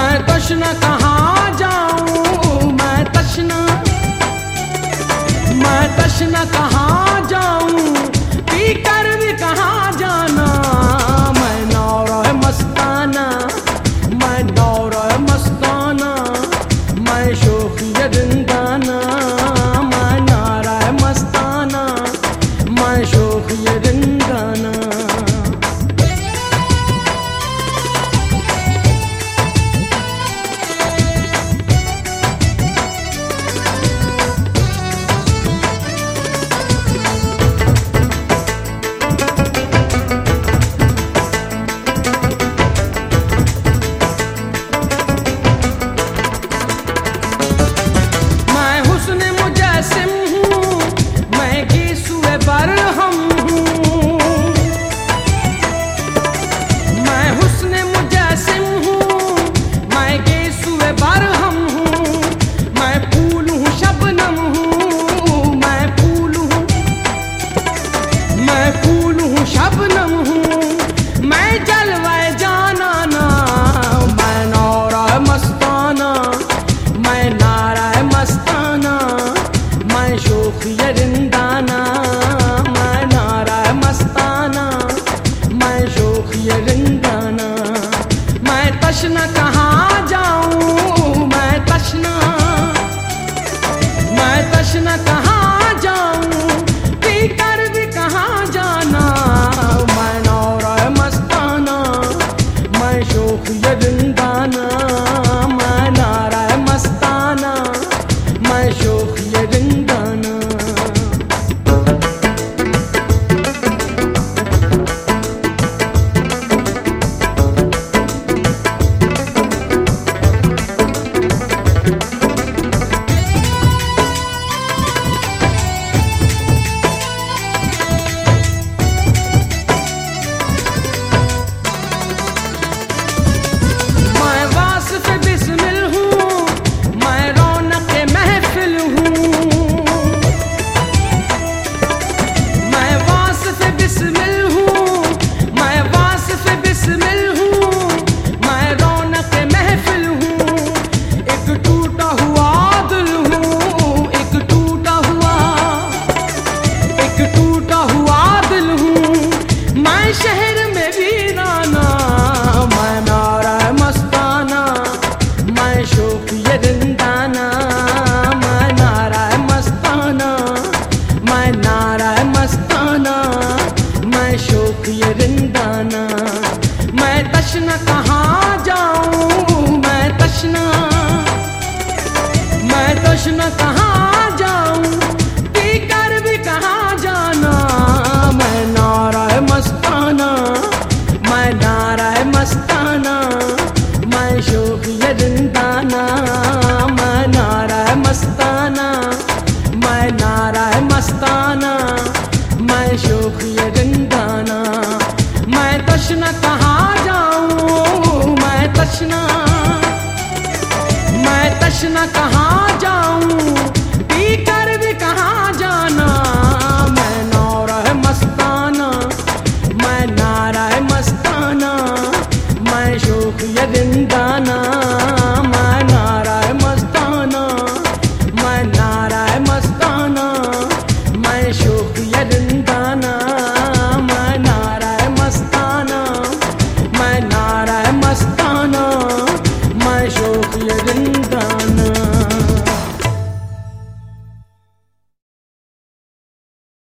मैं तशना कहाँ जाऊं, मैं तशना कहाँ जाऊं, पी कर भी कहाँ जाना। मैं नौरा मस्ताना, मैं नौरा मस्ताना, मैं शोखिया जिंदाना। मैं नारा मस्ताना, मैं शोखिया जिंदाना। शबनम हूँ मैं जलवाए जाना ना। मैं नौरा मस्ताना, मैं नारा मस्ताना, मैं शोखिया जिंदाना। मैं नारा मस्ताना, मैं शोखिया जिंदाना। मैं तशना कहाँ जाऊँ, मैं तशना कहाँ जाऊँ, पी कर भी कहाँ जाना। मैं नौरा मस्ताना, मैं शोखिया जिंदाना। मैं नारा मस्ताना, मैं शोखिया जिंदाना। शहर में वीराना, मैं नारा मस्ताना, मैं शोखिया जिंदाना। मैं नारा मस्ताना, मैं नारा मस्ताना, मैं शोखिया जिंदाना। मैं तशना कहाँ जाऊं, मैं तशना कहाँ जाऊं, पी कर भी कहाँ जाना। मैं नारा मस्ताना, मैं नारा मस्ताना, मैं शोखिया जिंदाना। मैं नारा मस्ताना, मैं नारा मस्ताना, मैं शोखिया जिंदाना। मैं तशना कहाँ जाऊं, मैं तशना कहाँ जाऊं, पी कर भी कहाँ जाना। मैं नौरा मस्ताना, मैं नारा मस्ताना, मैं शोखिया जिंदाना। मैं नारा मस्ताना, मैं नारा मस्ताना, मैं शोखिया जिंदाना। मैं नारा मस्ताना, मैं नारा मस्ताना, मैं शोखिया जिंदाना।